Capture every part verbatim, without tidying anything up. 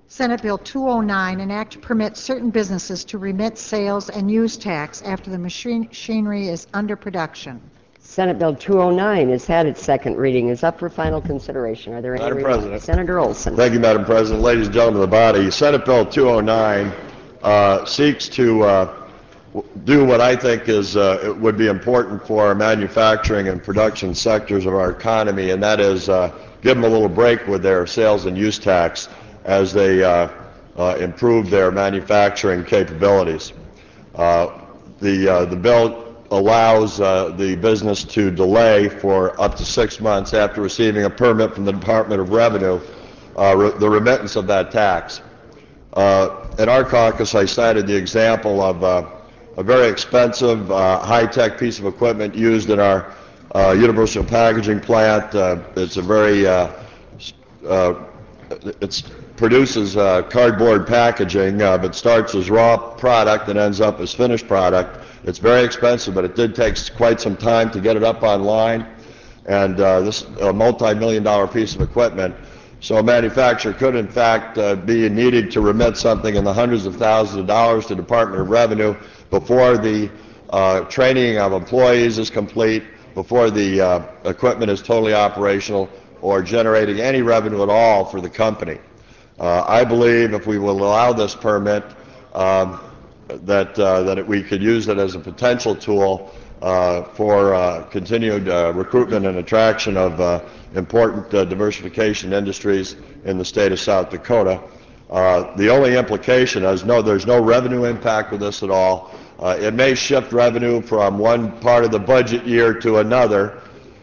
Senate Bill two oh nine, an act to permit certain businesses to remit sales and use tax after the machine- machinery is under production. Senate Bill two oh nine has had its second reading, is up for final consideration. Are there any Madam remarks? President. Senator Olson. Thank you, Madam President. Ladies and gentlemen of the body, Senate Bill two oh nine uh, seeks to uh, do what I think is uh, it would be important for our manufacturing and production sectors of our economy, and that is uh, give them a little break with their sales and use tax as they uh, uh, improve their manufacturing capabilities. Uh, the, uh, the bill allows uh, the business to delay for up to six months after receiving a permit from the Department of Revenue uh, re- the remittance of that tax. Uh, in our caucus, I cited the example of uh, a very expensive, uh, high-tech piece of equipment used in our uh, Universal Packaging plant. Uh, it's a very, uh, uh, it produces uh, cardboard packaging, uh, but starts as raw product and ends up as finished product. It's very expensive, but it did take quite some time to get it up online, and uh, this is a multi-million dollar piece of equipment. So a manufacturer could, in fact, uh, be needing to remit something in the hundreds of thousands of dollars to the Department of Revenue before the uh, training of employees is complete, before the uh, equipment is totally operational, or generating any revenue at all for the company. Uh, I believe if we will allow this permit, um, that uh, that it, we could use it as a potential tool uh, for uh, continued uh, recruitment and attraction of uh, important uh, diversification industries in the state of South Dakota. Uh, the only implication is no, there's no revenue impact with this at all. Uh, it may shift revenue from one part of the budget year to another,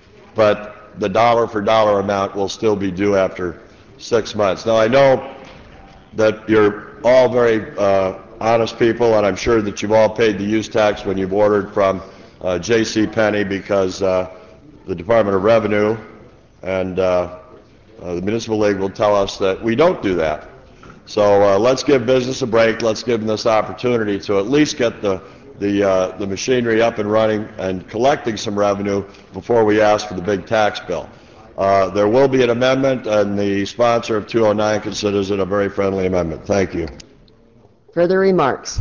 but the dollar for dollar amount will still be due after six months. Now, I know that you're all very uh, honest people, and I'm sure that you've all paid the use tax when you've ordered from uh, J C Penney, because uh, the Department of Revenue and uh, uh, the Municipal League will tell us that we don't do that. So uh, let's give business a break. Let's give them this opportunity to at least get the the uh, the machinery up and running and collecting some revenue before we ask for the big tax bill. Uh, there will be an amendment, and the sponsor of two oh nine considers it a very friendly amendment. Thank you. Further remarks?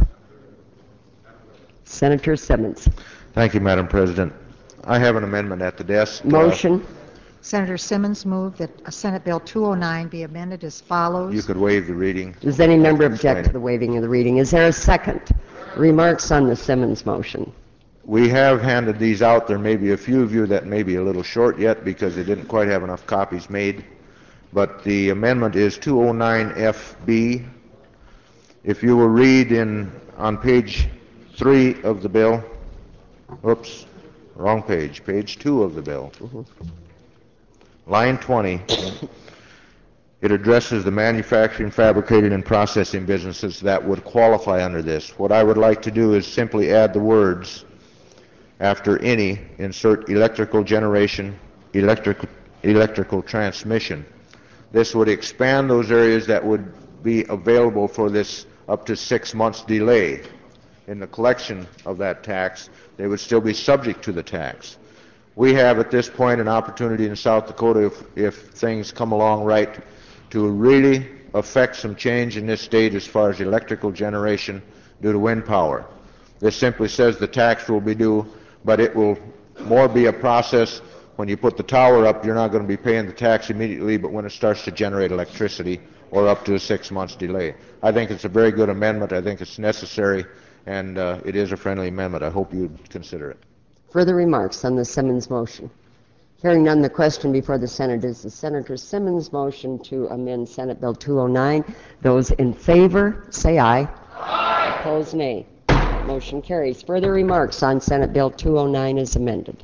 Senator Simmons. Thank you, Madam President. I have an amendment at the desk. Motion. Uh, Senator Simmons moved that uh, Senate Bill two oh nine be amended as follows. you could waive the reading. Does any member object to the waiving of the reading? Is there a second? Remarks on the Simmons motion? We have handed these out. There may be a few of you that may be a little short yet because they didn't quite have enough copies made. But the amendment is two oh nine F B. If you will read in on page three of the bill, oops, wrong page, page two of the bill, mm-hmm. Line twenty, it addresses the manufacturing, fabricating, and processing businesses that would qualify under this. What I would like to do is simply add the words after any, insert electrical generation, electric, electrical transmission. This would expand those areas that would be available for this up to six months delay in the collection of that tax. They would still be subject to the tax. We have at this point an opportunity in South Dakota, if, if things come along right, to really affect some change in this state as far as electrical generation due to wind power. This simply says the tax will be due, but it will more be a process. When you put the tower up, you're not going to be paying the tax immediately, but when it starts to generate electricity, or up to a six months delay. I think it's a very good amendment. I think it's necessary, and uh, it is a friendly amendment. I hope you'd consider it. Further remarks on the Simmons motion? Hearing none, the question before the Senate is the Senator Simmons motion to amend Senate Bill two oh nine. Those in favor, say aye. Aye. Opposed, nay. Motion carries. Further remarks on Senate Bill two oh nine as amended?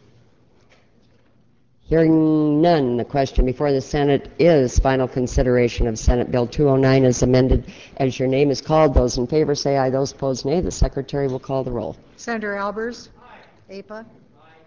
Hearing none, the question before the Senate is final consideration of Senate Bill two oh nine as amended. As your name is called, those in favor say aye, those opposed nay. The Secretary will call the roll. Senator Albers? Aye. Apa? Aye.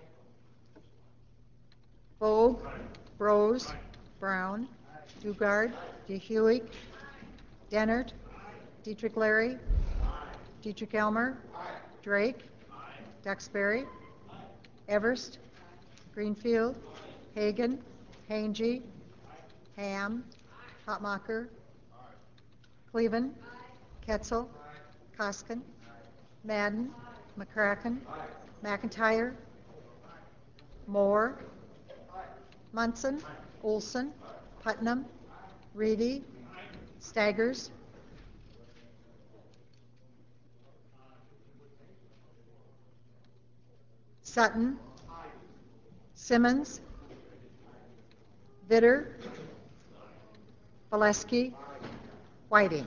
Bogue? Aye. Brose? Aye. Brown? Aye. Dugard? DeHuig? Dennert? Aye. Dietrich Larry? Aye. Dietrich Elmer? Aye. Drake? Aye. Duxbury? Aye. Everst? Aye. Greenfield? Hagan, Hangy, Ham, Hotmacher, Cleveland. Ketzel. Koskin. Madden. McCracken. McIntyre. Moore. Munson. Olson. Putnam. Reedy. Staggers. Sutton. Simmons. Vitter. Valesky. Whiting.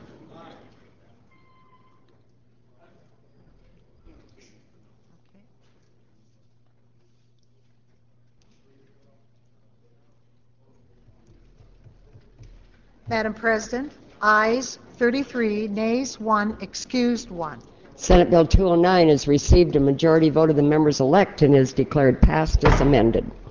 Madam President, ayes thirty-three, nays one, excused one. Senate Bill two oh nine has received a majority vote of the members elect and is declared passed as amended.